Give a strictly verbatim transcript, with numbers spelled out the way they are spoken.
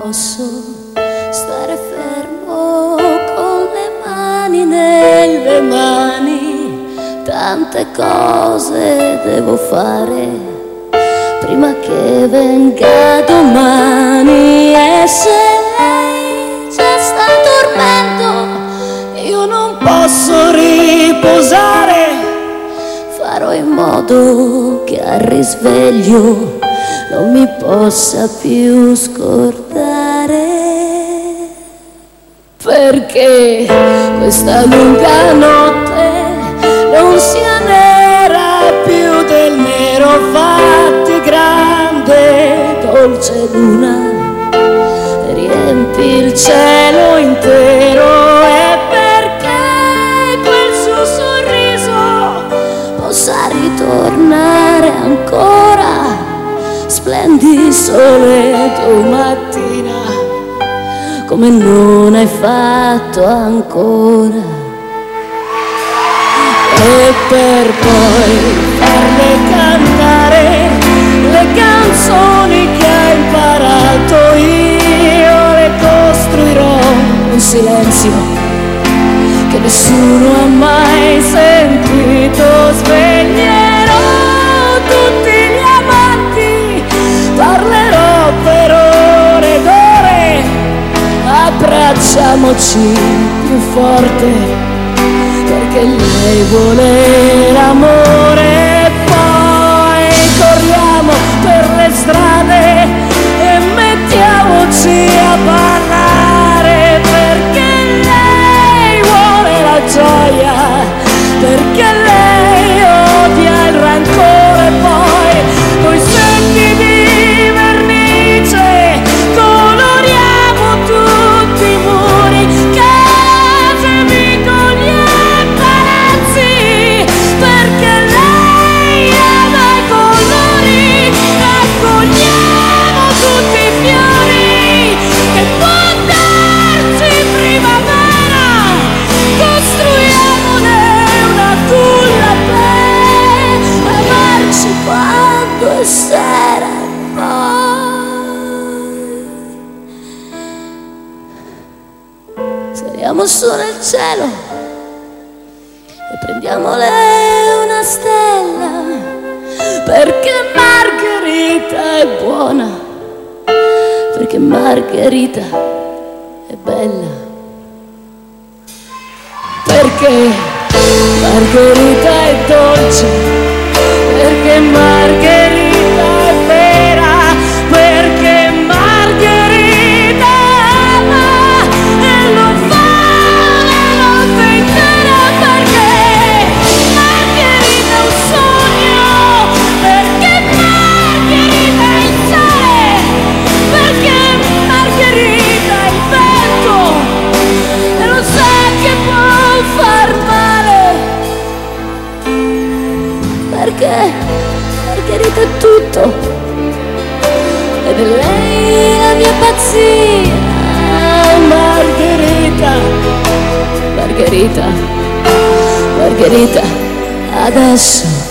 posso stare fermo con le mani nelle mani, tante cose devo fare prima che venga domani. E se lei già sta dormendo, io non posso riposare, farò in modo che al risveglio non mi possa più scordare, perché questa lunga notte non sia nera più del nero. Fatti grande, dolce luna, riempi il cielo intero, e perché quel suo sorriso possa ritornare ancora. Splendi sole domattina come non hai fatto ancora, e per poi farle cantare le canzoni che hai imparato. Io le costruirò un silenzio che nessuno ha mai sentito. Sveglierò tutti gli amanti, parlerò per ore ed ore, abbracciamoci più forte, perché lei vuole l'amore. Poi corriamo per le strade e mettiamoci a parlare, perché lei vuole la gioia, perché lei odia il rancore. Poi coi segni di vernice coloriamo tutti i muri, case, vicoli e palazzi, perché lei ama i colori. Raccogliamo tutti i fiori che può darci primavera, costruiamone una culla per amarci quando è sera. Poi saliamo su nel cielo e prendiamole una stella, perché Margherita è buona, perché Margherita è bella, perché Margherita è dolce, perché Margherita è vera, perché Margherita ama e lo fa la notte intera, perché Margherita è un sogno, perché Margherita è il sole, perché Margherita è il vento e lo sa che può far male, perché Margherita è tutto, ed è lei la mia pazzia. Margherita, Margherita, Margherita, adesso